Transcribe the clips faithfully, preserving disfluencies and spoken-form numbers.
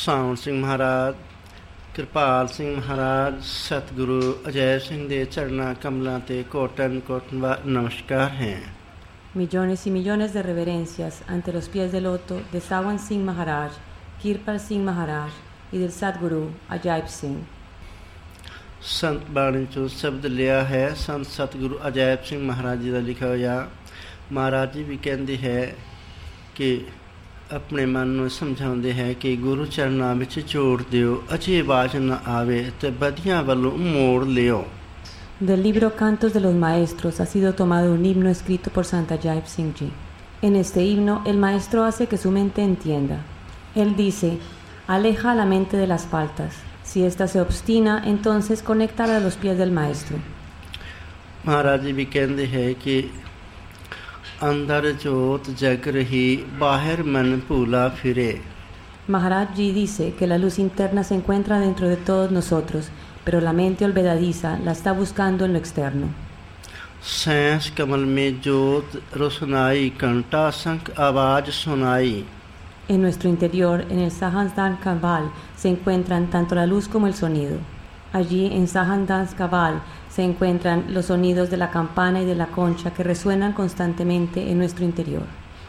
ਸਾਉਣ ਸਿੰਘ ਮਹਾਰਾਜ, ਕਿਰਪਾਲ ਸਿੰਘ ਮਹਾਰਾਜ, ਸਤਿਗੁਰੂ ਅਜੈ ਸਿੰਘ ਦੇ ਚਰਨਾਂ ਕਮਲਾਂ ਤੇ ਕੋਟਨ ਕੋਟਨ ਨਮਸਕਾਰ ਹੈ। Millones y millones de reverencias ante los pies del loto de Sawan Singh Maharaj, Kirpal Singh Maharaj y del Sadguru Ajaib Singh. ਸੰਤ ਬਾਣੀ ਚੋਂ ਸ਼ਬਦ ਲਿਆ ਹੈ ਸੰਤ ਸਤਿਗੁਰੂ ਅਜਾਇਬ ਸਿੰਘ ਮਹਾਰਾਜ ਜੀ ਦਾ ਲਿਖਿਆ ਹੋਇਆ। ਮਹਾਰਾਜ ਜੀ ਵੀ ਕਹਿੰਦੇ ਹੈ ਕਿ ਆਪਣੇ ਮਨ ਨੂੰ ਸਮਝਾਉਂਦੇ ਹੈ ਕਿ ਗੁਰੂ ਚਰਨਾਂ ਵਿੱਚ ਜੋੜ ਦਿਓ, ਅਜੇ ਆਵਾਜ਼ ਨਾ ਆਵੇ ਤੇ ਬਦੀਆਂ ਵੱਲੋਂ ਮੋੜ ਲਿਓ। Del libro Cantos de los Maestros ha sido tomado un himno escrito por Santa Ajaib Singh Ji. En este himno el maestro hace que su mente entienda. Él dice, aleja la mente de las faltas. Si ésta se obstina, entonces conéctala a los pies del maestro. Maharaj ਜੀ ਵੀ ਕਹਿੰਦੇ ਹੈ ਕਿ ਅੰਦਰ ਜੋਤ ਜਗ ਰਹੀ, ਬਾਹਰ ਮਨ ਭੂਲਾ ਫਿਰੇ। Maharaj Ji dice que la luz interna se encuentra dentro de todos nosotros, pero la mente olvidadiza la está buscando en lo externo. सैंस कमल में जोत रोशनाई, कंटा संख आवाज सुनाई। En nuestro interior, en el Sahansdan Kaval, se encuentran tanto la luz como el sonido. Allí, en Sahansdan Kaval, se encuentran los sonidos de la campana y de la concha que resuenan constantemente en nuestro interior.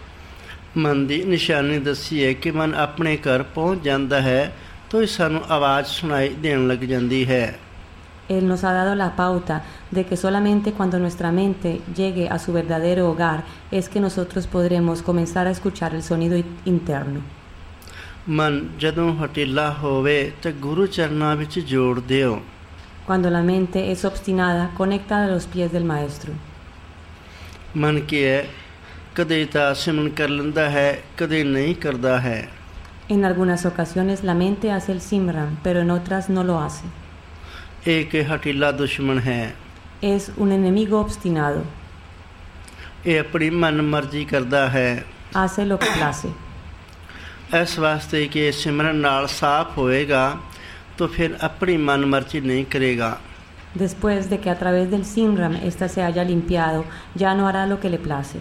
मन दी निशानी दसी है कि मन अपने घर पहुँच जाता है तो सानू आवाज़ सुनाई देन लग जाती है। Él nos ha dado la pauta de que solamente cuando nuestra mente llegue a su verdadero hogar es que nosotros podremos comenzar a escuchar el sonido interno. मन जदों हटीला होवे ते गुरु चरना विच जोड़ दियो। Cuando la mente es obstinada, conecta a los pies del maestro. मन की है कदे ता सिमरन कर लेंदा है, कदे नहीं करदा है। En algunas ocasiones la mente hace el simran, pero en otras no lo hace. एक हटीला दुश्मन है। Es un enemigo obstinado. ये अपनी मन मर्जी करदा है। Hace lo que place. इस वास्ते कि सिमरन नाल साफ होएगा तो फिर अपनी मन मर्जी नहीं करेगा। Después de que a través del simran ésta se haya limpiado, ya no hará lo que le place.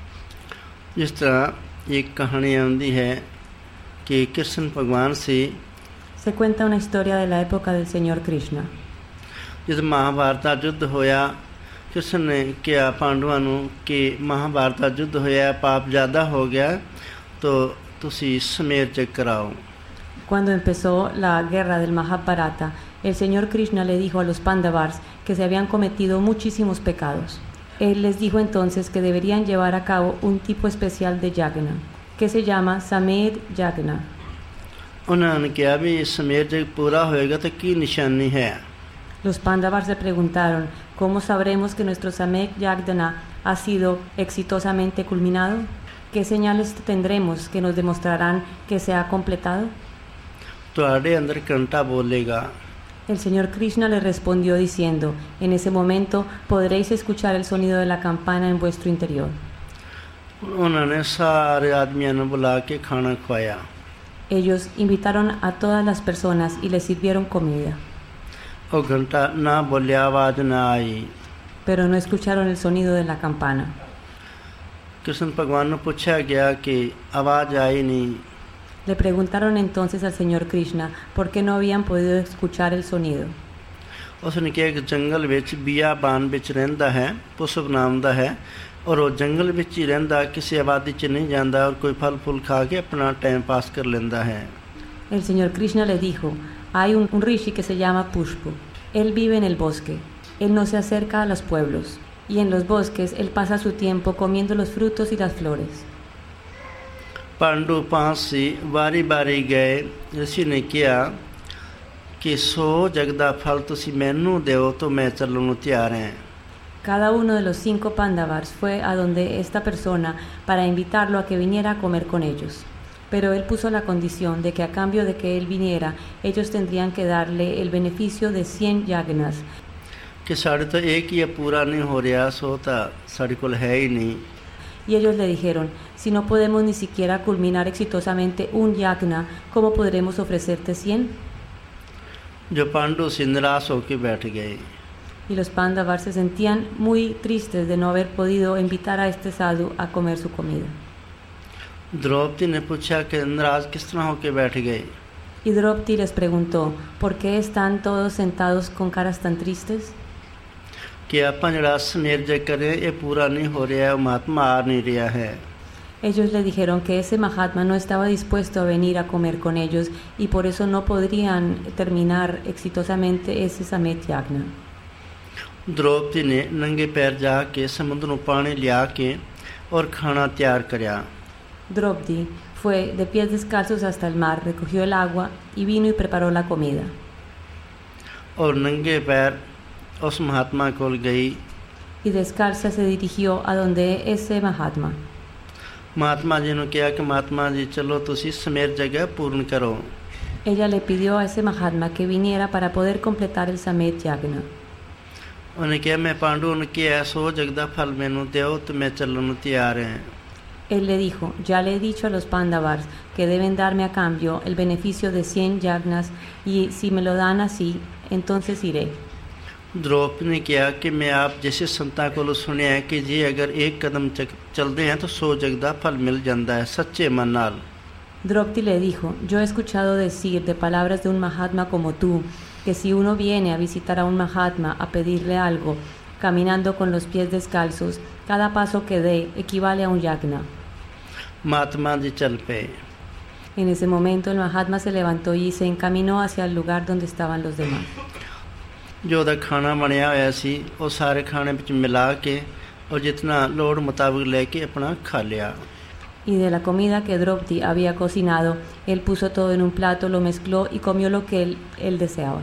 जिस तरह एक कहानी आती है कि कृष्ण भगवान से Se cuenta una historia de la época del Señor Krishna. जब महाभारत का युद्ध होया, कृष्ण ने कहा पांडवों ਨੂੰ कि महाभारत का युद्ध होया, पाप ज़्यादा हो गया तो तुसी समेर चेक कराओ। Cuando empezó la guerra del Mahabharata, el Señor Krishna le dijo a los Pandavas que se habían cometido muchísimos pecados. Él les dijo entonces que deberían llevar a cabo un tipo especial de yagna, que se llama Samed Yagna. उन्होंने कहा भी समेर जग पूरा होएगा तो की निशानी है। Los Pandavas se preguntaron, ¿cómo sabremos que nuestro Samed Yagna ha sido exitosamente culminado? ¿Qué señales tendremos que nos demostrarán que se ha completado? तुहाडे अंदर कंटा बोलेगा। El Señor Krishna le respondió diciendo, en ese momento podréis escuchar el sonido de la campana en vuestro interior. उन्होंने सारे आदमियों ने बुला के खाना खवाया। Ellos invitaron a todas las personas y les sirvieron comida. और घंटा ना बोलिया, आवाज ना आई। Pero no escucharon el sonido de la campana. Krishna भगवान ने पूछा गया कि आवाज आई नहीं। Le preguntaron entonces al Señor Krishna por qué no habían podido escuchar el sonido. उसने कहा कि जंगल विच बियाबान विच रहिंदा है, पुष्प नाम दा है, और वो जंगल विच ही रहिंदा, किसी आबादी च नहीं जाता और कोई फल फूल खा के अपना टाइम पास कर लेंदा है। El Señor Krishna le dijo, hay un, un rishi que se llama Pushpo. Él vive en el bosque. Él no se acerca a los pueblos. Y en los bosques él pasa su tiempo comiendo los frutos y las flores. Pandu पांच सी बारी बारी गए। ऋषि ने कहा कि सो जगदा फल तुसी मैनू देओ तो मैं चलण नूं तैयार है। Cada uno de los cinco Pandavas fue a donde esta persona para invitarlo a que viniera a comer con ellos. Pero él puso la condición de que a cambio de que él viniera, ellos tendrían que darle el beneficio de cien yagnas. कि साढ़े तो एक ही पूरा नहीं हो रहा, सो तो साढ़े कोल है ही नहीं। Y ellos le dijeron, si no podemos ni siquiera culminar exitosamente un yagna, ¿cómo podremos ofrecerte cien? जो पांडु से निराश होकर बैठ गए। Y los Pandavas se sentían muy tristes de no haber podido invitar a este sadhu a comer su comida. Draupadi ने पूछा कि नाराज किस तरह होकर बैठ गए। Y Draupadi les preguntó, ¿por qué están todos sentados con caras tan tristes? कि ਆਪਾਂ ਜਿਹੜਾ ਸਮੇਰ ਜੇ ਕਰੇ ਇਹ ਪੂਰਾ ਨਹੀਂ ਹੋ ਰਿਹਾ, ਉਹ ਮਹਾਤਮਾ ਆ ਨਹੀਂ ਰਿਹਾ ਹੈ। Ellos le dijeron que ese Mahatma no estaba dispuesto a venir a comer con ellos y por eso no podrían terminar exitosamente ese Samet Yagna. Draupadi ने नंगे पैर जाके समुद्र ਨੂੰ ਪਾਣੀ ਲਿਆ ਕੇ और खाना तैयार करिया। Draupadi fue de pies descalzos hasta el mar, recogió el agua y vino y preparó la comida. और नंगे पैर उस महात्मा कोल गई। Y descalza se dirigió a donde ese Mahatma. Mahatma जी ने कहा कि महात्मा जी चलो तुसी समेर जगह पूर्ण करो। Ella le pidió a ese Mahatma que viniera para poder completar el Samet Yagna. उन्हें कहा मैं पांडु ने किया सो जगदा फल मैनू दो तो मैं चलने ਨੂੰ ਤਿਆਰ ਹਾਂ। Él le dijo, ya le he dicho a los Pandavas que deben darme a cambio el beneficio de cien yagnas y si me lo dan así, entonces iré. Draupadi ने कहा कि मैं आप जैसे संतां को सुनिया है कि जी अगर एक कदम चलते हैं तो सौ जग का फल मिल जाता है सच्चे मन नाल। Draupadi le dijo, yo he escuchado decir de palabras de un Mahatma como tú, que si uno viene a visitar a un Mahatma a pedirle algo, caminando con los pies descalzos, cada paso que dé equivale a un yagna. Mahatma जी चल पे। En ese momento el Mahatma se levantó y se encaminó hacia el lugar donde estaban los demás. जो दा खाना बनया होया सी वो सारे खाने विच मिला के और जितना लोड़ मुताबिक लेके अपना खा लिया। Y de la comida que Draupadi había cocinado, él puso todo en un plato, lo mezcló y comió lo que él, él deseaba.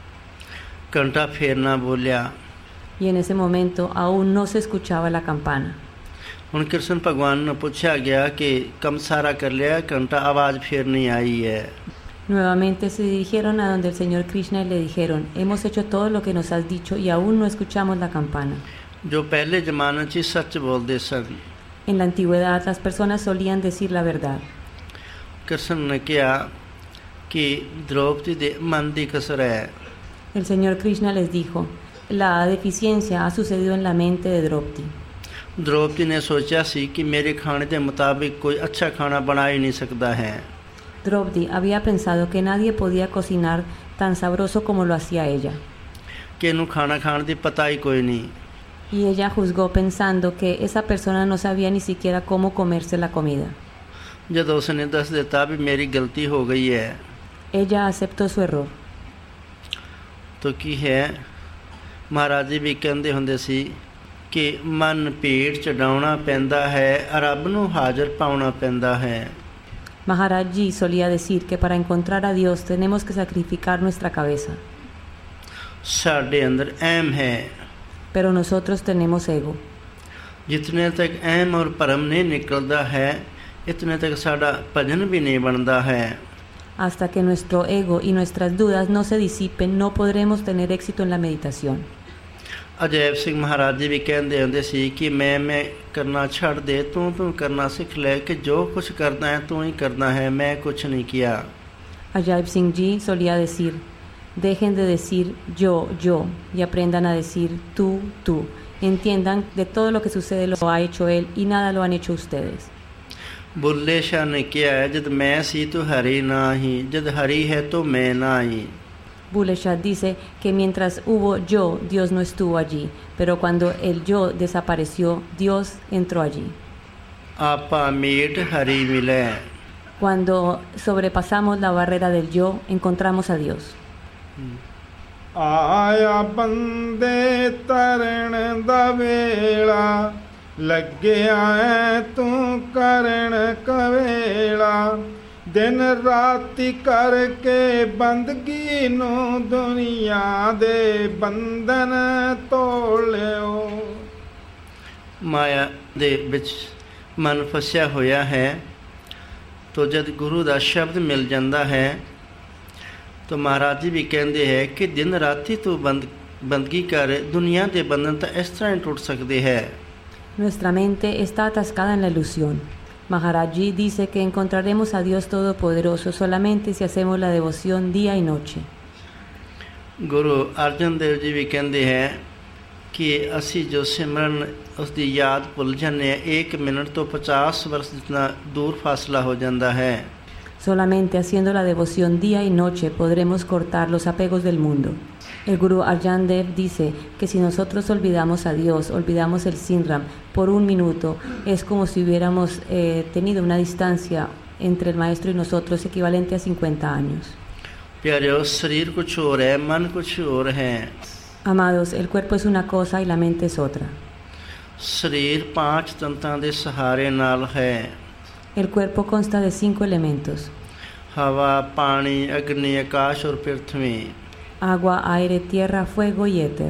घंटा फेर ना बोलिया। Y en ese momento aún no se escuchaba la campana. हुण कृष्ण भगवान ने पूछा गया कि कम सारा कर लिया, घंटा आवाज़ फेर नहीं आई है। Nuevamente se dirigieron a donde el Señor Krishna y le dijeron, hemos hecho todo lo que nos has dicho y aún no escuchamos la campana. जो पहले जमाने च सच बोलते सन। En la antigüedad las personas solían decir la verdad. Krishna ने कहा कि द्रौपदी दे मन दी कसर है। El Señor Krishna les dijo, la deficiencia ha sucedido en la mente de Draupadi. Draupadi ने सोचा सी कि मेरे खाने के मुताबिक कोई अच्छा खाना बना ही नहीं सकता है। Draupadi había pensado que nadie podía cocinar tan sabroso como lo hacía ella. कि इनू खाना खाने की पता ही कोई नहीं। Y ella juzgó pensando que esa persona no sabía ni siquiera cómo comerse la comida. जब उसने दस देता भी मेरी गलती हो गई है Ella aceptó su error. तो की है महाराज जी भी कहते होंदे सी कि मन भेट चढ़ाउणा पैंदा है, रब नूं हाज़र पाउणा पैंदा है। Maharaj Ji solía decir que para encontrar a Dios tenemos que sacrificar nuestra cabeza. साडे अंदर अहम है। Pero nosotros tenemos ego. जितने तक अहम और भरम नहीं निकलता है इतने तक साडा भजन भी नहीं बनता है। Hasta que nuestro ego y nuestras dudas no se disipen, no podremos tener éxito en la meditación. Ajaib सिंह महाराज जी भी कहते होंदे सी कि मैं मैं करना छड़ दे, तू तू करना सीख ले, कि जो कुछ करना है तू ही करना है, मैं कुछ नहीं किया। Ajaib Singh Ji solía decir, dejen de decir yo, yo, y aprendan a decir tú, tú. Entiendan de todo lo que sucede lo ha hecho él y nada lo han hecho ustedes. Bulleh शाह ने किया है जद मैं सी तो हरी ना ही, जद हरी है तो मैं ना ही। Bulle Shah dice que mientras hubo yo, Dios no estuvo allí, pero cuando el yo desapareció, Dios entró allí. आपा मीट हरी मिले। Cuando sobrepasamos la barrera del yo, encontramos a Dios. आया बंदे तरन दा वेला लग्या ऐ तू करन कवेला दिन राति करके बंदगी नू दुनिया दे बंधन तोड़ियो। माया दे विच मन फसिया होया है तो जद गुरु दा शब्द मिल जाता है तो महाराज जी भी कहते हैं कि दिन राति तू बंद बंदगी कर, दुनिया के बंधन तो इस तरह ही टूट सकते हैं। Nuestra mente está atascada en la ilusión. Maharaj Ji dice que encontraremos a Dios Todopoderoso solamente si hacemos la devoción día y noche. Guru अर्जन देव जी भी कहते हैं कि असी जो सिमरन उसकी याद भुल जाने एक मिनट तो पचास वर्ष जितना दूर फासला हो जाता है। Solamente haciendo la devoción día y noche podremos cortar los apegos del mundo. El Gurú Arjan Dev dice que si nosotros olvidamos a Dios, olvidamos el Sinram por un minuto, es como si hubiéramos eh, tenido una distancia entre el maestro y nosotros equivalente a cincuenta años. प्यारे शरीर कुछ और है, मन कुछ और है. Amados, el cuerpo es una cosa y la mente es otra. शरीर पांच तंत्रां दे सहारे नाल है. El cuerpo consta de cinco elementos: हवा, पानी, अग्नि, आकाश और पृथ्वी. agua, aire, tierra, fuego y éter.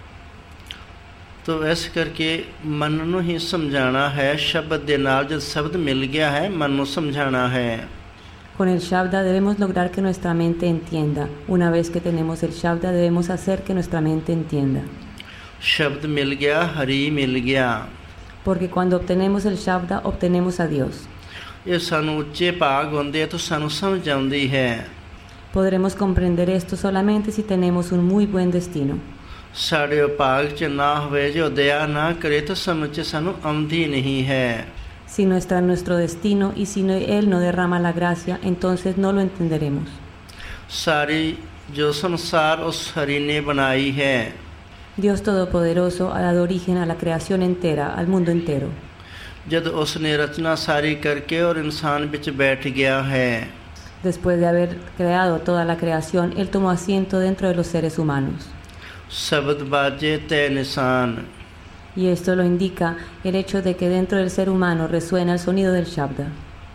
तो इस करके मन नूं ही समझाना है शब्द दे नाल. जब शब्द मिल गया है, मन नूं समझाना है. Con el Shabda debemos lograr que nuestra mente entienda. Una vez que tenemos el Shabda debemos hacer que nuestra mente entienda. शब्द मिल गया, हरि मिल गया. Porque cuando obtenemos el Shabda obtenemos a Dios. ये सानू उच्चे भाग होंदे तो सानू समझ आउंदी है. Podremos comprender esto solamente si tenemos un muy buen destino. साढ़े भाग च ना होवे, जो दया ना करे तो समझ च सानू आउंदी नहीं है. Si no está en nuestro destino y si no, Él no derrama la gracia, entonces no lo entenderemos. सारी जो संसार उस हरि ने बनाई है. Dios Todopoderoso ha dado origen a la creación entera, al mundo entero. जब उसने रचना सारी करके और इंसान बिच बैठ गया है. Después de haber creado toda la creación, Él tomó asiento dentro de los seres humanos. शब्द बाजे तय निशान. Y esto lo indica el hecho de que dentro del ser humano resuena el sonido del Shabda.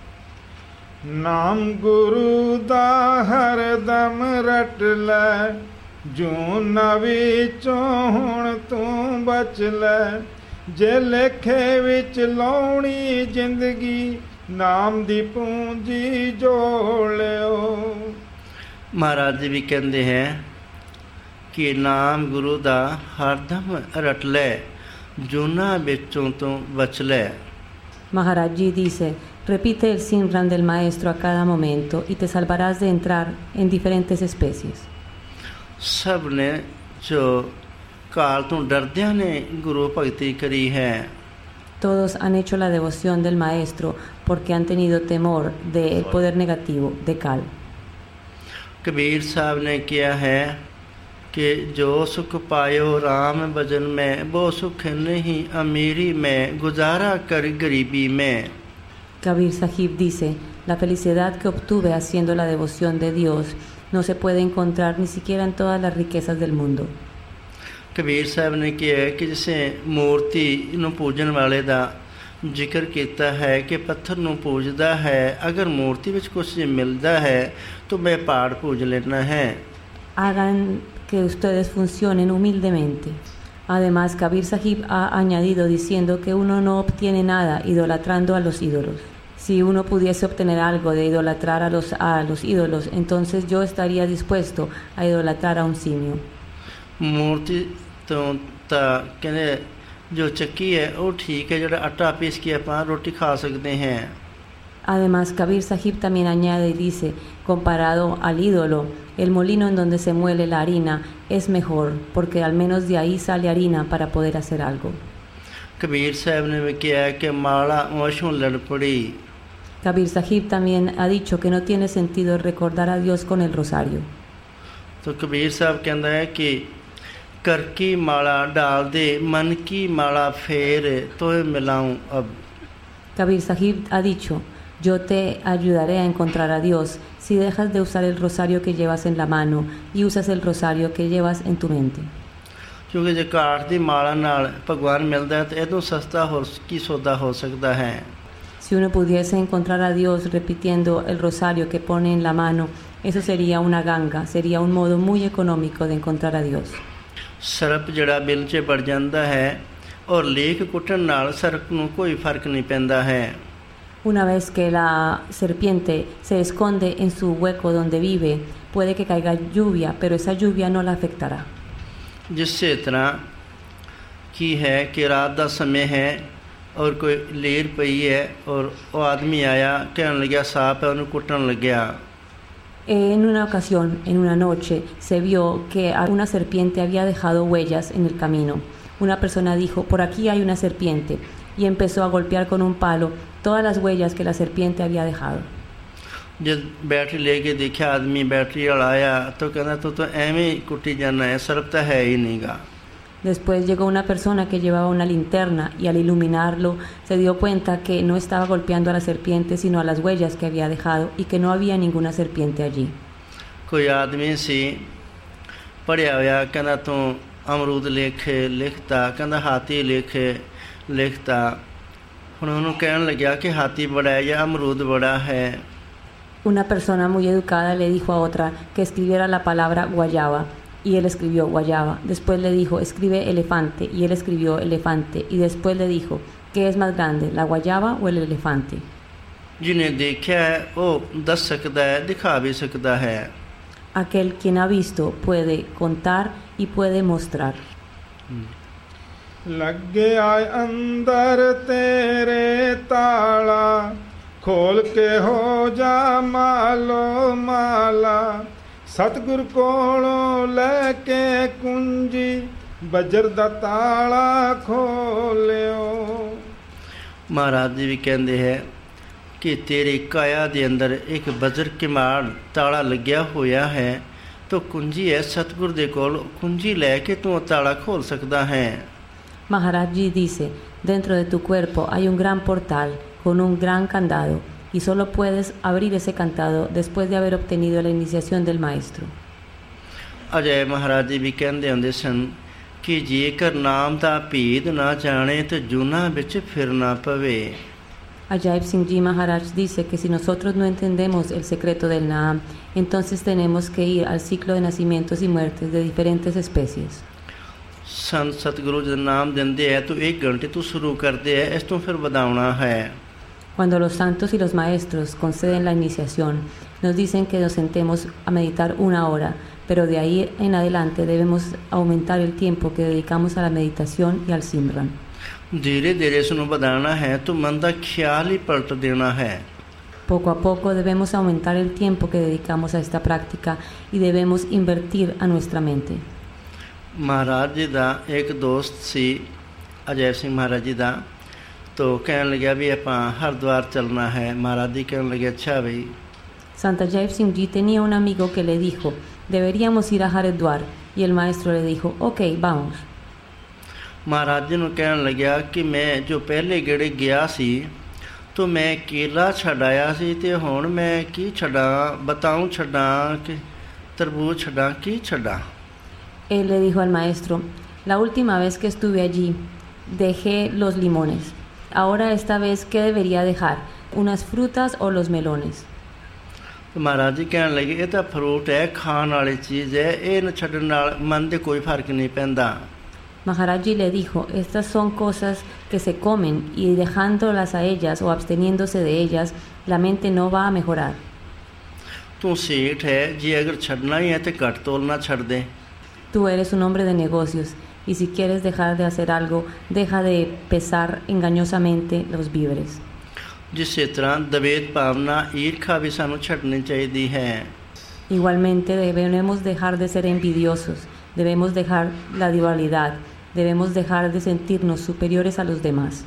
नाम गुरु दा हरदम रट लै, जो नवी चोहण तू बच लै, जे लेखे विच लाउणी जिंदगी, नाम दी पूंजी जोड़ लियो. महाराज जी भी कहते हैं कि नाम गुरु दा हरदम रट लै, जूना बिचों तो बच लै. Maharaj Ji dice, repite el Simran del maestro a cada momento y te salvarás de entrar en diferentes especies. सब ने जो काल तो डरदियां ने गुरु भक्ति करी है. Todos han hecho la devoción del maestro porque han tenido temor del poder negativo de Kal. Kabir साहब ने किया है कि जो सुख पायो राम भजन में, वो सुख नहीं अमीरी में, गुजारा कर गरीबी में. Kabir Sahib dice, la felicidad que obtuve haciendo la devoción de Dios no se puede encontrar ni siquiera en todas las riquezas del mundo. Kabir साहब ने किया है कि जैसे मूर्ति नूं पूजन वाले दा जिक्र किया है कि पत्थर नूं पूजदा है, अगर मूर्ति विच कुछ मिलता है तो मैं पहाड़ पूज लेना है. Hagan que ustedes funcionen humildemente. Además, Kabir Sahib ha añadido diciendo que uno no obtiene nada idolatrando a los ídolos. Si uno pudiese obtener algo de idolatrar a los, a los ídolos, entonces yo estaría dispuesto a idolatrar a un simio. मूर्ति तो ता कहने जो चक्की है वो ठीक है, जो आटा पीस के अपन रोटी खा सकते हैं. Además, Kabir Sahib también añade y dice, comparado al ídolo, el molino en donde se muele la harina es mejor, porque al menos de ahí sale harina para poder hacer algo. Kabir साहब ने भी किया कि माला ओशों लड़ पड़ी. Kabir Sahib también ha dicho que no tiene sentido recordar a Dios con el rosario. तो कबीर साहब कहता है कि कर की माला डाल दे, मन की माला फेर तो मिलाऊं अब. Kabir Sahib ha dicho, yo te ayudaré a encontrar a Dios si dejas de usar el rosario que llevas en la mano y usas el rosario que llevas en tu mente. क्योंकि जो काठ दी माला नाल भगवान मिलता है तो इदों सस्ता हो की सौदा हो सकता है. Si uno pudiese encontrar a Dios repitiendo el rosario que pone en la mano, eso sería una ganga, sería un modo muy económico de encontrar a Dios. ਸਰਪ ਜਿਹੜਾ ਬਿਲ 'ਚ ਵੜ ਜਾਂਦਾ ਹੈ ਔਰ ਲੇਖ ਕੁੱਟਣ ਨਾਲ ਸਰਪ ਨੂੰ ਕੋਈ ਫਰਕ ਨਹੀਂ ਪੈਂਦਾ ਹੈ. Una vez que la serpiente se esconde en su hueco donde vive, puede que caiga lluvia, pero esa lluvia no la afectará. जिससे तरह की है कि रात का समय है और कोई लेर पई है और वो आदमी आया कहने लगा सांप है, उन्हें कुटन लग गया. En una ocasión, en una noche, se vio que una serpiente había dejado huellas en el camino. Una persona dijo, por aquí hay una serpiente, y empezó a golpear con un palo todas las huellas que la serpiente había dejado. जब battery लेके देखा आदमी बैटरी वाला आया तो कहना तो तो एवें ही कुटी जाना है, सर्प तो है ही नहीं गा। Después llegó una persona que llevaba una linterna y al iluminarlo se dio cuenta que no estaba golpeando a la serpiente sino a las huellas que había dejado y que no había ninguna serpiente allí. कोई आदमी सी पढ़िया होया कहना तू अमरूद लिख लिखता, कहना हाथी लिख लिखता। हुण उन्होंने कहन लग्या कि हाथी बड़ा है या अमरूद बड़ा है। Una persona muy educada le dijo a otra que escribiera la palabra guayaba y él escribió guayaba. Después le dijo escribe elefante y él escribió elefante y después le dijo ¿qué es más grande, la guayaba o el elefante? जिन्हें देखा है वो दस सकता है, दिखा भी सकता है। Aquel quien ha visto puede contar y puede mostrar. लगे आए अंदर तेरे ताला, खोल के हो जा मालो माला। सतगुर कोलों लेके कुंजी, बजर दा ताला खोलियो। महाराज जी भी कहते हैं कि तेरे काया दे अंदर एक बजर किमाड़ ताला लग्या होया है, तो कुंजी है सतगुर दे कोल, कुंजी लैके तू ताला खोल सकता है। Maharaj Ji dice, dentro de tu cuerpo hay un gran portal con un gran candado y solo puedes abrir ese candado después de haber obtenido la iniciación del maestro. Ajay महाराज जी भी कहते होंदे सन कि जेकर नाम दा भेद ना जाने तो जूना विच फिर ना पवे। Ajaib Singh Ji Maharaj dice que si nosotros no entendemos el secreto del Naam, entonces tenemos que ir al ciclo de nacimientos y muertes de diferentes especies. संत सतगुरु जब नाम देंदे है तो एक घंटे तो शुरू करते हैं, इस तो फिर बढ़ाना है। Cuando los santos y los maestros conceden la iniciación, nos dicen que nos sentemos a meditar una hora, pero de ahí en adelante debemos aumentar el tiempo que dedicamos a la meditación y al Simran. धीरे धीरे इसमें बढ़ाना है तो मन का ख्याल ही पलट देना है। Poco a poco debemos aumentar el tiempo que dedicamos a esta práctica y debemos invertir a nuestra mente. महाराज जी का एक दोस्त सी अजय सिंह महाराज जी का, तो कहने लगे भी आपां हरिद्वार चलना है। महाराज जी कहने लगे अच्छा भाई। Sant Ajaib Singh Ji tenía un amigo que le dijo, deberíamos ir a Haridwar, y el maestro le dijo, ok, vamos. महाराज जी ने कहने लग्या कि मैं जो पहले गेड़े गया सी तो मैं केला छड़ाया सी ते हुण मैं की छड़ा, बताऊं छड़ा कि तरबूज छड़ा की छड़ा। Él le dijo al maestro, la última vez que estuve allí dejé los limones. Ahora esta vez, ¿qué debería dejar? ¿Unas frutas o los melones? तो महाराज जी कहने लगे ये तो फ्रूट है, खाण वाली चीज़ है, ये न छड्डण नाल मन ते कोई फर्क नहीं पैंदा। Maharaj Ji le dijo, estas son cosas que se comen y dejándolas a ellas o absteniéndose de ellas, la mente no va a mejorar. तू सेठ है, जे अगर छड्डना ही है तो घट तोल ना छड्ड दे। Tú eres un hombre de negocios y si quieres dejar de hacer algo, deja de pesar engañosamente los víveres. जिस तरह दवेद भावना ईर्खा भी सानू छड्डनी चाहिदी है। Igualmente debemos dejar de ser envidiosos, debemos dejar la dualidad, debemos dejar de sentirnos superiores a los demás.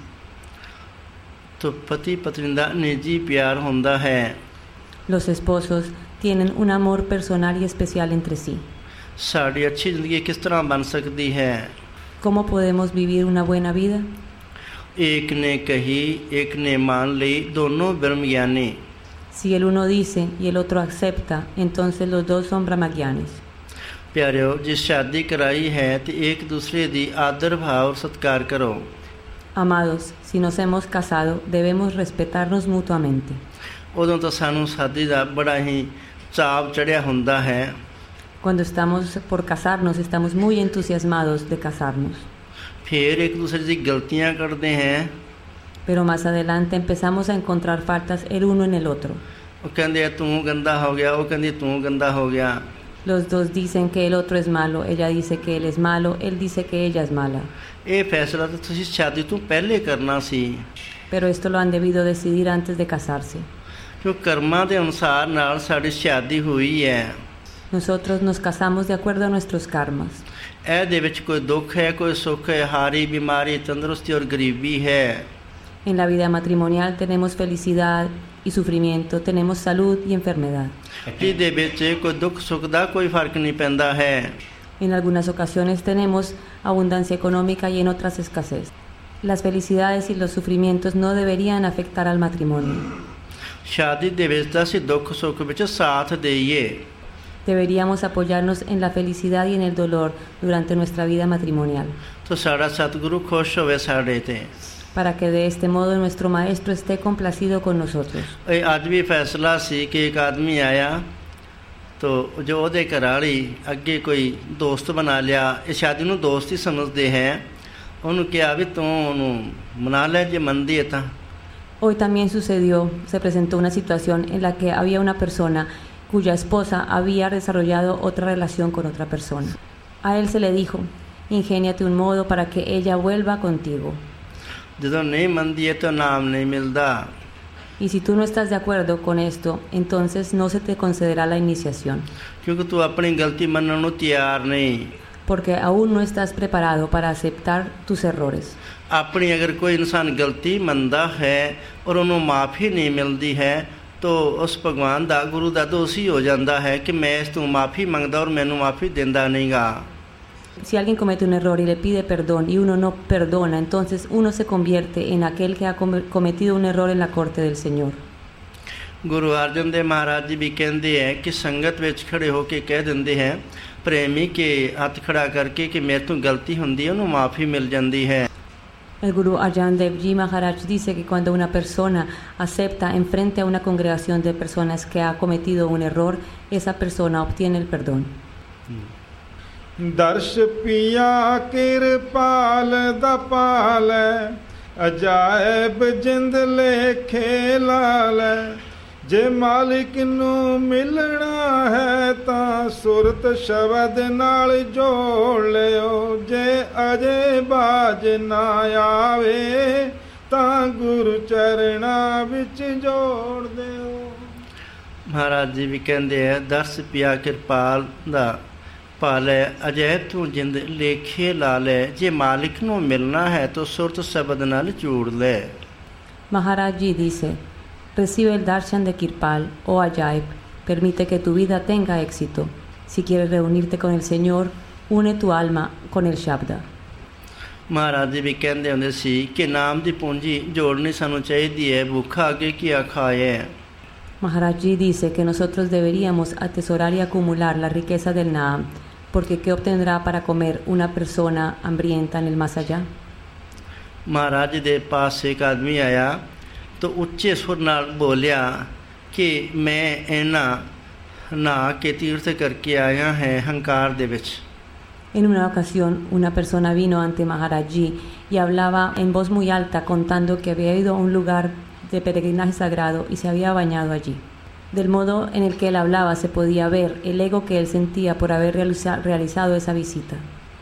तो पति पत्नी दा निजी प्यार हुंदा है। Los esposos tienen un amor personal y especial entre sí. Sari अच्छी जिंदगी किस तरह बन सकती है? ¿Cómo podemos vivir una buena vida? एक ने कही एक ने मान ली, दोनों ब्रह्म ज्ञानी। Si el uno dice y el otro acepta, entonces los dos son brahmagyanis. प्यारियो जिस शादी कराई है तो एक दूसरे दी आदर भाव और सत्कार करो। Amados, si nos hemos casado, debemos respetarnos mutuamente. उदों तो सानू शादी का बड़ा ही चाव चढ़िया हुंदा है। Cuando estamos por casarnos, estamos muy entusiasmados de casarnos. फिर एक दूसरे की गलतियां करते हैं। Pero más adelante empezamos a encontrar faltas el uno en el otro. वो कहंदे तू गंदा हो गया, वो कहंदी तू गंदा हो गया। Los dos dicen que el otro es malo, ella dice que él es malo, él dice que ella es mala. ये फैसला तो तुसी शादी तो पहले करना सी। Pero esto lo han debido decidir antes de casarse. जो कर्मां दे अनुसार नाल साडी शादी हुई है। Nosotros nos casamos de acuerdo a nuestros karmas. ਇਹਦੇ ਵਿੱਚ कोई दुख है, कोई सुख है, हारी बीमारी, तंदुरुस्ती और गरीबी है। En la vida matrimonial tenemos felicidad y sufrimiento, tenemos salud y enfermedad. ਜਿਹਦੇ ਵਿੱਚ ਕੋਈ ਦੁੱਖ ਸੁੱਖ ਦਾ ਕੋਈ ਫਰਕ ਨਹੀਂ ਪੈਂਦਾ ਹੈ। En algunas ocasiones tenemos abundancia económica y en otras escasez. Las felicidades y los sufrimientos no deberían afectar al matrimonio. ਸ਼ਾਦੀ ਦੇ ਵਿੱਚ ਤਾਂ ਅਸੀਂ ਦੁੱਖ ਸੁੱਖ ਵਿੱਚ ਸਾਥ ਦੇਈਏ। Deberíamos apoyarnos en la felicidad y en el dolor durante nuestra vida matrimonial, ਤਾਂ ਸਾਡਾ ਸਤਿਗੁਰੂ ਖੁਸ਼ ਹੋਵੇ ਸਾਡੇ ਤੇ। para que de este modo nuestro Maestro esté complacido con nosotros. ਇਹ ਅੱਜ ਵੀ ਫੈਸਲਾ ਸੀ ਕਿ ਇੱਕ ਆਦਮੀ ਆਇਆ तो जो ਉਹਦੇ ਘਰ ਵਾਲੀ ਅੱਗੇ ਕੋਈ ਦੋਸਤ ਬਣਾ ਲਿਆ, ਇਹ ਸ਼ਾਦੀ ਨੂੰ ਦੋਸਤ ਹੀ ਸਮਝਦੇ ਹੈ। ਉਹਨੂੰ ਕਿਹਾ ਵੀ ਤੂੰ ਉਹਨੂੰ ਮਨਾ ਲੈ ਜੇ ਮੰਨਦੀ ਹੈ ਤਾਂ। Hoy también sucedió, se presentó una situación en la que había una persona cuya esposa había desarrollado otra relación con otra persona. A él se le dijo, ingéniate un modo para que ella vuelva contigo. ਜਦੋਂ ਨਹੀਂ ਮੰਨਦੀ ਹੈ ਤਾਂ ਨਾਮ ਨਹੀਂ ਮਿਲਦਾ। Y si tú no estás de acuerdo con esto, entonces no se te concederá la iniciación, ਕਿਉਂਕਿ ਤੂੰ ਆਪਣੀ ਗਲਤੀ ਮੰਨਣ ਨੂੰ ਤਿਆਰ ਨਹੀਂ। porque aún no estás preparado para aceptar tus errores. ਆਪਣੀ ਅਗਰ ਕੋਈ ਇਨਸਾਨ ਗਲਤੀ ਮੰਨਦਾ ਹੈ ਔਰ ਉਹਨੂੰ ਮਾਫੀ ਨਹੀਂ ਮਿਲਦੀ ਹੈ ਤਾਂ ਉਸ ਭਗਵਾਨ ਦਾ ਗੁਰੂ ਦਾ ਦੋਸ਼ੀ ਹੋ ਜਾਂਦਾ ਹੈ ਕਿ ਮੈਂ ਇਸ ਤੋਂ ਮਾਫੀ ਮੰਗਦਾ ਔਰ ਮੈਨੂੰ ਮਾਫੀ ਦਿੰਦਾ ਨਹੀਂਗਾ। Si alguien comete un error y le pide perdón y uno no perdona, entonces uno se convierte en aquel que ha cometido un error en la corte del Señor. Guru ਅਰਜਨ ਦੇਵ ਮਹਾਰਾਜ ਜੀ ਵੀ ਕਹਿੰਦੇ ਹੈ ਕਿ ਸੰਗਤ ਵਿੱਚ ਖੜੇ ਹੋ ਕੇ ਕਹਿ ਦਿੰਦੇ ਹੈ ਪ੍ਰੇਮੀ ਕੇ ਹੱਥ ਖੜਾ ਕਰਕੇ ਕਿ ਮੇਰੇ ਤੋਂ ਗਲਤੀ ਹੁੰਦੀ ਹੈ ਉਹਨੂੰ ਮਾਫੀ ਮਿਲ ਜਾਂਦੀ ਹੈ। El Guru Arjan Dev Ji Maharaj dice que cuando una persona acepta enfrente a una congregación de personas que ha cometido un error, esa persona obtiene el perdón. ਦਰਸ਼ ਪਿਆ ਕਿਰਪਾਲ ਦਾ ਪਾਲ ਅਜਾਇਬ ਜਿੰਦ ਲੇਖੇ ਲਾਲ ਜੇ ਮਾਲਿਕ ਨੂੰ ਮਿਲਣਾ ਹੈ ਤਾਂ ਸੁਰਤ ਸ਼ਬਦ ਨਾਲ ਜੋੜ ਲਿਓ ਜੇ ਅਜੇ ਬਾਜ ਨਾ ਆਵੇ ਤਾਂ ਗੁਰੂ ਚਰਨਾਂ ਵਿੱਚ ਜੋੜ ਦਿਓ। ਮਹਾਰਾਜ ਜੀ ਵੀ ਕਹਿੰਦੇ ਹੈ ਦਰਸ ਪਿਆ ਕਿਰਪਾਲ ਦਾ पाले अजैब तू जिंद लेखे लाले जे मालिक नो मिलना है तो सुरत शब्द नाल जोड़ ले। Maharaj Ji dice, recibe el darshan de Kirpal, oh Ajaib, permite que tu vida tenga éxito. Si quieres reunirte con el Señor, une tu alma con el Shabda. Maharaj ਜੀ ਵੀ ਕਹਿੰਦੇ ਹੁੰਦੇ ਸੀ ਕਿ ਨਾਮ ਦੀ ਪੂੰਜੀ ਜੋੜਨੀ ਸਾਨੂੰ ਚਾਹੀਦੀ ਹੈ, ਭੁੱਖਾ ਅੱਗੇ ਕੀ ਖਾਏ। Maharaj Ji dice que nosotros deberíamos atesorar y acumular la riqueza del Naam, porque ¿qué obtendrá para comer una persona hambrienta en el más allá? महाराज जी के पास एक आदमी आया तो उच्चे सुर नाल बोलिया कि मैं इन्ना ना के तीर्थ करके आया है हंकार दे विच। En una ocasión, una persona vino ante Maharaj Ji y hablaba en voz muy alta contando que había ido a un lugar de peregrinaje sagrado y se había bañado allí. Del modo en el que él hablaba se podía ver el ego que él sentía por haber realiza, realizado esa visita.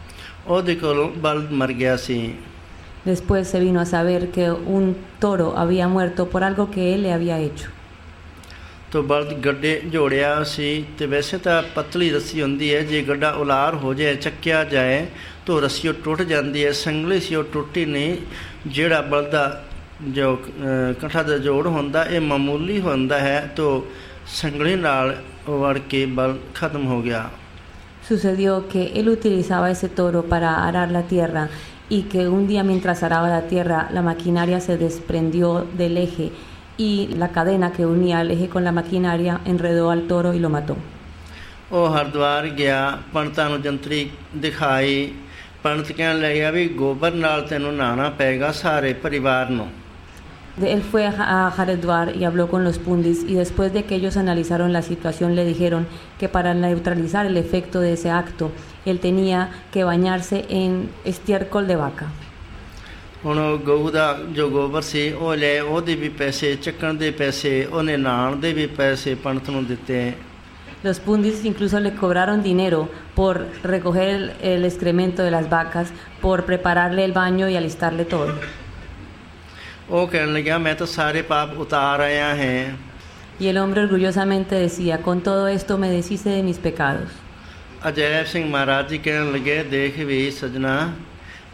Después se vino a saber que un toro había muerto por algo que él le había hecho. तो बल्द गड्ढे जोड़िया सी ते वैसे तो पतली रस्सी होंदी है, जे गड्ढा उलार हो जाए चक्या जाए तो रस्सी टुट जाती है, संगली सी टुटी नहीं। जेड़ा बल्दा जो कट्ठा दा जोड़ होंदा ये मामूली होंदा है तो संगली नाल वड़ के बल खत्म हो गया। Sucedió que él utilizaba ese toro para arar la tierra y que un día mientras araba la tierra la maquinaria se desprendió del eje y la cadena que unía el eje con la maquinaria enredó al toro y lo mató. ਉਹ ਹਰਦੁਆਰ ਗਿਆ, ਪੰਡਤਾਂ ਨੂੰ ਜੰਤਰੀ ਦਿਖਾਈ। ਪੰਡਤ ਕਹਿਣ ਲੱਗਿਆ ਵੀ ਗੋਬਰ ਨਾਲ ਤੈਨੂੰ ਨਹਾਉਣਾ ਪਏਗਾ ਸਾਰੇ ਪਰਿਵਾਰ ਨੂੰ। Él fue a Haridwar y habló con los pundis y después de que ellos analizaron la situación le dijeron que para neutralizar el efecto de ese acto él tenía que bañarse en estiércol de vaca. ਹੁਣ ਗਊ ਦਾ ਜੋ ਗੋਬਰ ਸੀ ਉਹ ਲੈ ਉਹਦੇ ਵੀ ਪੈਸੇ ਚੱਕਣ ਦੇ ਪੈਸੇ ਉਹਨੇ ਨਹਾਉਣ ਦੇ ਵੀ ਪੈਸੇ ਪੰਡਤ ਨੂੰ ਦਿੱਤੇ। Los pundis incluso le cobraron dinero por recoger el, el excremento de las vacas, por prepararle el baño y alistarle todo. ਉਹ ਕਹਿਣ ਲੱਗਿਆ ਮੈਂ ਤਾਂ ਸਾਰੇ ਪਾਪ ਉਤਾਰ ਆਇਆ ਹੈ। Y el hombre orgullosamente decía, con todo esto me deshice de mis pecados. Ajaib ਸਿੰਘ ਮਹਾਰਾਜ ਜੀ ਕਹਿਣ ਲੱਗੇ ਦੇਖ ਵੀ ਸਜਣਾ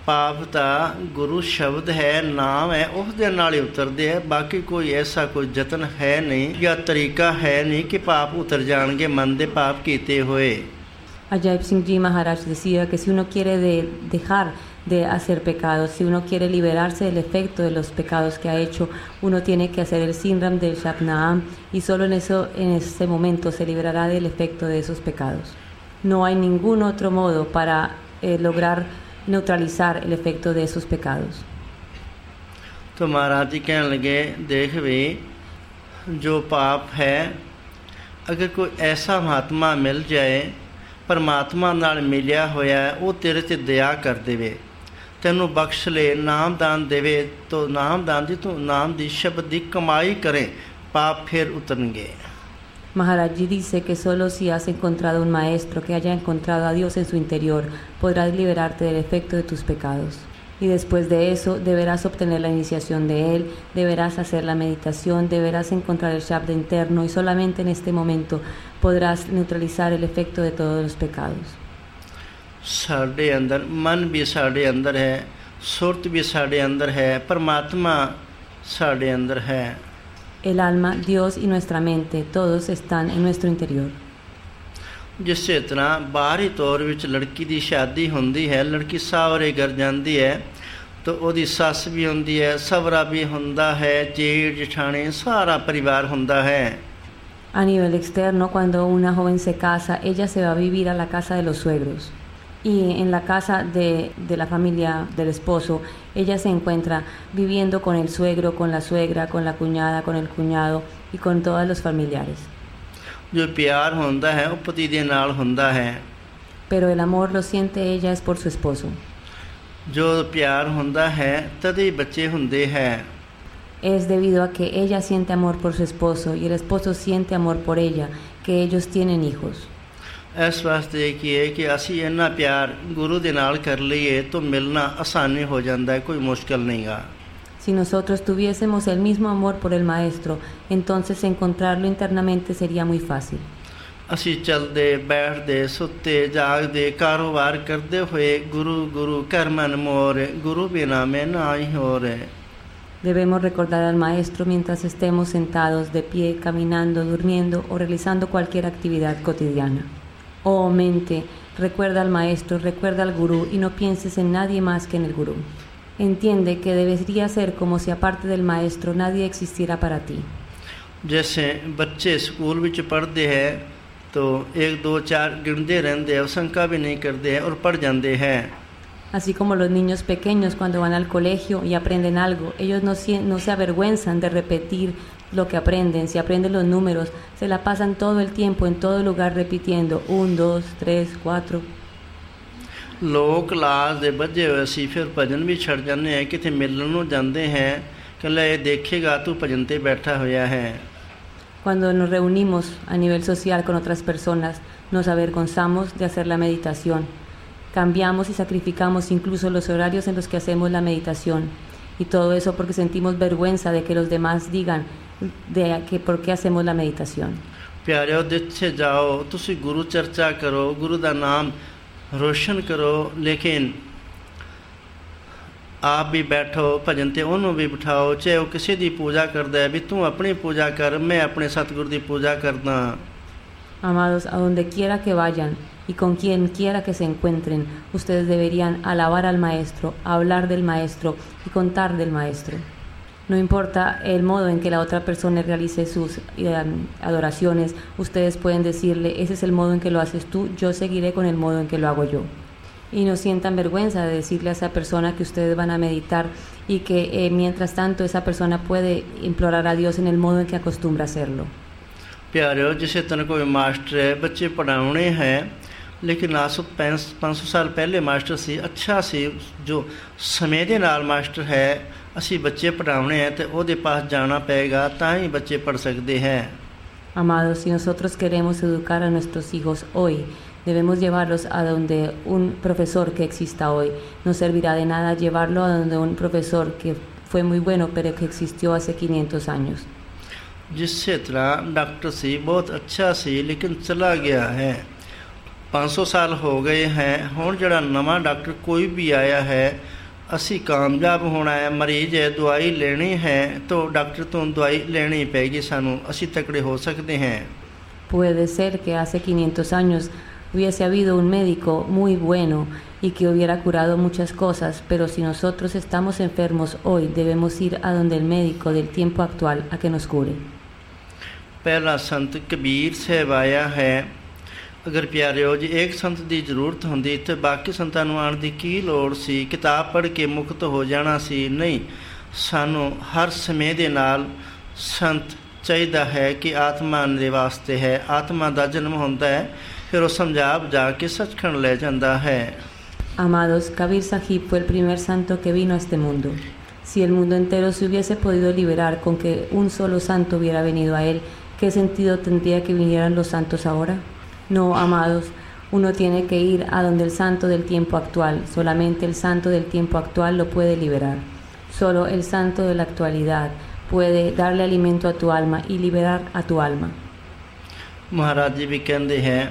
ਪਾਪ ਤਾਂ ਗੁਰੂ ਸ਼ਬਦ ਹੈ, ਨਾਮ ਹੈ, ਉਸ ਦੇ ਨਾਲ ਹੀ ਉਤਰਦੇ ਹੈ। ਬਾਕੀ ਕੋਈ ਐਸਾ ਕੋਈ ਯਤਨ ਹੈ ਨਹੀਂ ਜਾਂ ਤਰੀਕਾ ਹੈ ਨਹੀਂ ਕਿ ਪਾਪ ਉਤਰ ਜਾਣਗੇ ਮਨ ਦੇ ਪਾਪ ਕੀਤੇ ਹੋਏ। Ajaib Singh Ji Maharaj decía que si uno quiere de dejar de hacer pecados, si uno quiere liberarse del efecto de los pecados que ha hecho, uno tiene que hacer el Sinram del Shabnaam y solo en, eso, en ese momento se liberará del efecto de esos pecados. No hay ningún otro modo para eh, lograr neutralizar el efecto de esos pecados. तो महाराज जी कहने लगे, देख भी जो पाप है, अगर कोई ऐसा महात्मा मिल जाए परमात्मा नाल मिलिया होया है, वो तेरे ते दया कर देवे, तेनू बख्श ले, नाम दान देवे, तो नाम दान दी तू नाम दी शब्द दी कमाई करें, पाप फिर उतरनगे। Maharaj Ji dice que solo si has encontrado un maestro que haya encontrado a Dios en su interior, podrás liberarte del efecto de tus pecados. Y después de eso, deberás obtener la iniciación de él, deberás hacer la meditación, deberás encontrar el Shabda interno y solamente en este momento podrás neutralizar el efecto de todos los pecados. साढ़े अंदर मन भी साढ़े अंदर है, सुरत भी साढ़े अंदर है, परमात्मा साढ़े अंदर है। El alma, Dios y nuestra mente, todos están en nuestro interior. जिसे तरह बाहरी तौर विच लड़की दी शादी होंदी है, लड़की सावरे घर जाती है तो ओदी सस भी होंदी है, सवरा भी होंदा है, जेठ जेठानी सारा परिवार होंदा है। A nivel externo, cuando una joven se casa, ella se va a vivir a la casa de los suegros. Y en la casa de, de la familia del esposo, ella se encuentra viviendo con el suegro, con la suegra, con la cuñada, con el cuñado y con todos los familiares. जो प्यार होंदा है वो पति दे नाल होंदा है। Pero el amor lo siente ella es por su esposo. जो प्यार होंदा है तदे बच्चे होंदे हैं। Es debido a que ella siente amor por su esposo y el esposo siente amor por ella que ellos tienen hijos. इस वास्ते की है कि असी इन्ना प्यार गुरु दे नाल कर लईए तो मिलना आसानी हो जाता है, कोई मुश्किल नहीं गा। Si nosotros tuviésemos el mismo amor por el maestro, entonces encontrarlo internamente sería muy fácil. असी चलते बैठते सुते जागते कारोबार करते हुए गुरु गुरु कर मन मोर, गुरु बिना मैं ना ही हो रहे। Debemos recordar al maestro mientras estemos sentados, de pie, caminando, durmiendo o realizando cualquier actividad cotidiana. Oh mente, recuerda al maestro, recuerda al gurú y no pienses en nadie más que en el gurú. Entiende que debería ser como si aparte del maestro nadie existiera para ti. जैसे बच्चे school which पढ़ते हैं तो एक दो चार गिनते रहते हैं, शंका भी नहीं करते हैं और पढ़ जाते हैं। Así como los niños pequeños cuando van al colegio y aprenden algo, ellos no, no se avergüenzan de repetir lo que aprenden. Si aprenden los números, se la pasan todo el tiempo en todo lugar repitiendo un, dos, tres, cuatro. लोग class दे बजे हुए सी फिर भजन भी छड़ जाते हैं, कितने मिलन नूं जाते हैं कि ले देखेगा तू भजन ते बैठा होया है। Cuando nos reunimos a nivel social con otras personas, nos avergonzamos de hacer la meditación. Cambiamos y sacrificamos incluso los horarios en los que hacemos la meditación. Y todo eso porque sentimos vergüenza de que los demás digan de que por qué hacemos la meditación. प्यारे जिथे जाओ तुसी गुरु चर्चा करो, गुरु दा नाम रोशन करो, लेकिन आप भी बैठो भजन ते उन्होंने भी बिठाओ। चाहे वो किसी की पूजा करता है भी तू अपनी पूजा कर, मैं अपने सतगुरु की पूजा करदा। Amados, a donde quiera que vayan y con quien quiera que se encuentren, ustedes deberían alabar al maestro, hablar del maestro y contar del maestro. No importa el modo en que la otra persona realice sus eh, adoraciones, ustedes pueden decirle, ese es el modo en que lo haces tú, yo seguiré con el modo en que lo hago yo. Y no sientan vergüenza de decirle a esa persona que ustedes van a meditar y que eh, mientras tanto esa persona puede implorar a Dios en el modo en que acostumbra hacerlo. प्यारे जिसे तरह कोई मास्टर है, बच्चे पढ़ाने हैं, लेकिन आज सौ पाँच सौ साल पहले मास्टर सी अच्छा सी जो समय के नाल मास्टर है, असी बच्चे पढ़ाने हैं तो ਉਹਦੇ पास जाना पेगा ताई बच्चे पढ़ सकते हैं। Amados, si nosotros queremos educar a nuestros hijos hoy, debemos llevarlos a donde un profesor que exista hoy. No servirá de nada llevarlo a donde un profesor que fue muy bueno pero que existió hace quinientos años. जिससे तरह doctor C बहुत अच्छा सी लेकिन चला गया है, पाँच सौ साल हो गए हैं हुण जिहड़ा नवां डॉक्टर कोई भी आया है असी कामयाब होना है मरीज है दवाई लेनी है तो डॉक्टर तो दवाई लेनी पैगी सानू असी तकड़े हो सकते हैं। Puede ser que hace quinientos años hubiese habido un médico muy bueno y que hubiera curado muchas cosas, pero si nosotros estamos enfermos hoy debemos ir a donde el médico del tiempo actual a que nos cure। पहला संत कबीर साहब आया है अगर प्यारिओ जी एक संत की जरूरत होंदी तो बाकी संतां नूं आउण दी की लोड़ सी किताब पढ़ के मुक्त हो जाना सी नहीं सानू हर समय दे नाल संत चाहिदा है कि आत्मा दे वास्ते है आत्मा दा जन्म होंदा है फिर वो समझा बुझा के सचखंड ले जांदा है। Amados, Kabir Sahib fue el primer santo que vino a este mundo. Si el mundo entero se hubiese podido liberar con que un solo santo hubiera venido a él, ¿qué sentido tendría que vinieran los santos ahora? No, amados, uno tiene que ir a donde el santo del tiempo actual, solamente el santo del tiempo actual lo puede liberar. Solo el santo de la actualidad puede darle alimento a tu alma y liberar a tu alma। महाराज जी भी कहते हैं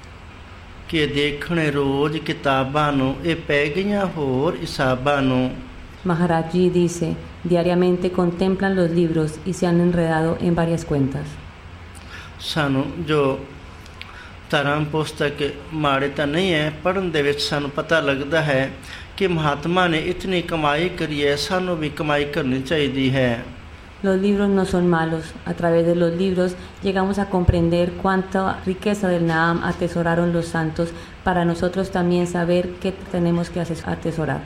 कि देखने रोज किताबां नूं ये पै गईयां होर हिसाबां नूं। Maharaj Ji dice, diariamente contemplan los libros y se han enredado en varias cuentas। सानू जो धर्म पुस्तक माड़े तो नहीं है पढ़न दे विच सानू पता लगता है कि महात्मा ने इतनी कमाई करी है सानू भी कमाई करनी चाहिए है। Los libros no son malos. A través de los libros llegamos a comprender cuánta riqueza del Naam atesoraron los santos para nosotros también saber qué tenemos que atesorar।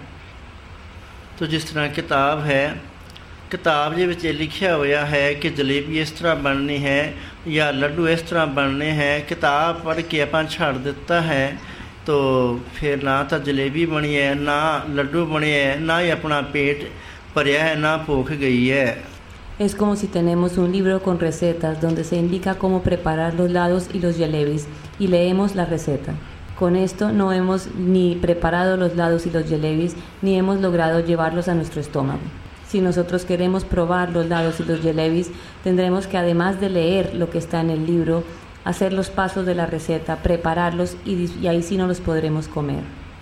तो जिस तरह किताब है किताब ਦੇ ਵਿੱਚ लिखा होया है कि जलेबी इस तरह बननी है या लड्डू इस तरह बनने हैं किताब पढ़ के अपन छाड़ देता है तो फिर ना तो जलेबी बनी है ना लड्डू बने है ना ही अपना पेट भरिया है ना भूख गई है। Es como si tenemos un libro con recetas donde se indica cómo preparar los lados y los jelebis y leemos la receta. Con esto no hemos ni preparado los lados y los jelebis ni hemos logrado llevarlos a nuestro estómago। Si nosotros queremos probar los lados y los jelebis, tendremos que además de leer lo que está en el libro, hacer los pasos de la receta, prepararlos y, y ahí sí no los podremos comer।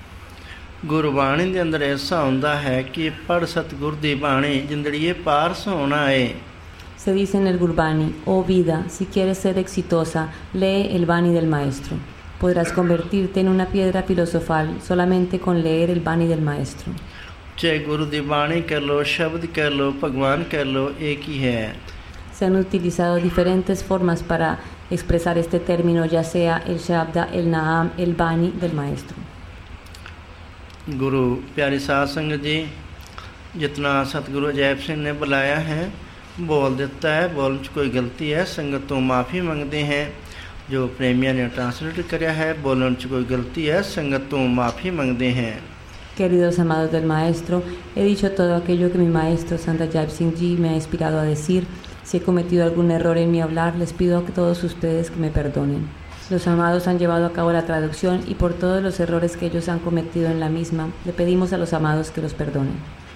Gurbani दे अंदर ऐसा होंदा है कि पढ़ सतगुर दी बाणी जिंदड़िए पार सोना है। Se dice en el Gurbani, oh vida, si quieres ser exitosa, lee el Bani del maestro। Podrás convertirte en una piedra filosofal solamente con leer el Bani del maestro। चाहे गुरु दी बाणी कह लो शब्द कह लो भगवान कह लो एक ही है। Se han utilizado diferentes formas para expresar este término, ya sea el Shabda, el Naam, el Bani del maestro। गुरु प्यारी साध संगत जी जितना सतगुरु अजैब सिंह ने बुलाया है बोल देता है बोलने च कोई गलती है संगत तो माफ़ी मंगते हैं। जो प्रेमिया ने ट्रांसलेट कराया है बोलने च कोई गलती है संगत तो माफ़ी मंगते हैं। Queridos amados del maestro, he dicho todo aquello que mi maestro Santa Jai Singh Ji me ha inspirado a decir. Si he cometido algún error en mi hablar, les pido a todos ustedes que me perdonen। Los amados han llevado a cabo la traducción y por todos los errores que ellos han cometido en la misma, le pedimos a los amados que los perdonen।